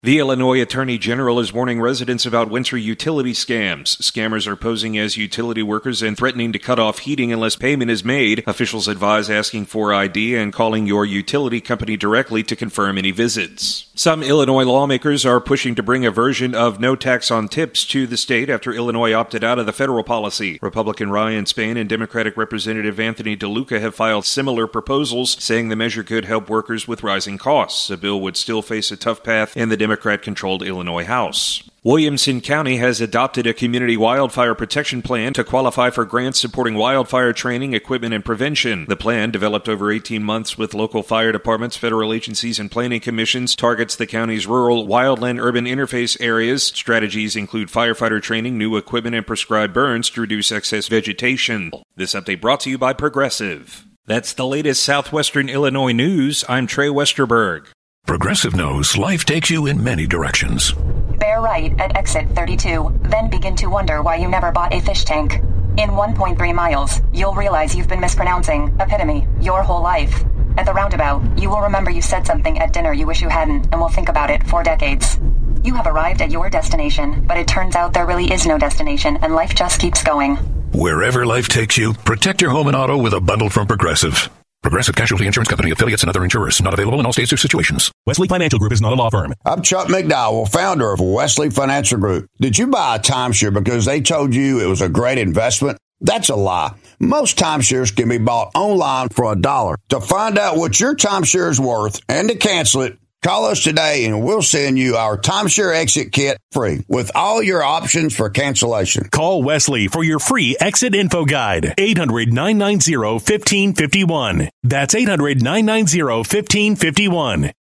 The Illinois Attorney General is warning residents about winter utility scams. Scammers are posing as utility workers and threatening to cut off heating unless payment is made. Officials advise asking for ID and calling your utility company directly to confirm any visits. Some Illinois lawmakers are pushing to bring a version of no tax on tips to the state after Illinois opted out of the federal policy. Republican Ryan Spain and Democratic Representative Anthony DeLuca have filed similar proposals, saying the measure could help workers with rising costs. The bill would still face a tough path in the Democrat-controlled Illinois House. Williamson County has adopted a community wildfire protection plan to qualify for grants supporting wildfire training, equipment, and prevention. The plan, developed over 18 months with local fire departments, federal agencies, and planning commissions, targets the county's rural, wildland-urban interface areas. Strategies include firefighter training, new equipment, and prescribed burns to reduce excess vegetation. This update brought to you by Progressive. That's the latest Southwestern Illinois news. I'm Trey Westerberg. Progressive knows life takes you in many directions. Bear right at exit 32, then begin to wonder why you never bought a fish tank. In 1.3 miles, you'll realize you've been mispronouncing epitome your whole life. At the roundabout, you will remember you said something at dinner you wish you hadn't and will think about it for decades. You have arrived at your destination, but it turns out there really is no destination and life just keeps going. Wherever life takes you, protect your home and auto with a bundle from Progressive. Progressive Casualty Insurance Company, affiliates, and other insurers. Not available in all states or situations. Wesley Financial Group is not a law firm. I'm Chuck McDowell, founder of Wesley Financial Group. Did you buy a timeshare because they told you it was a great investment? That's a lie. Most timeshares can be bought online for $1. To find out what your timeshare is worth and to cancel it, call us today and we'll send you our timeshare exit kit free with all your options for cancellation. Call Wesley for your free exit info guide. 800-990-1551. That's 800-990-1551.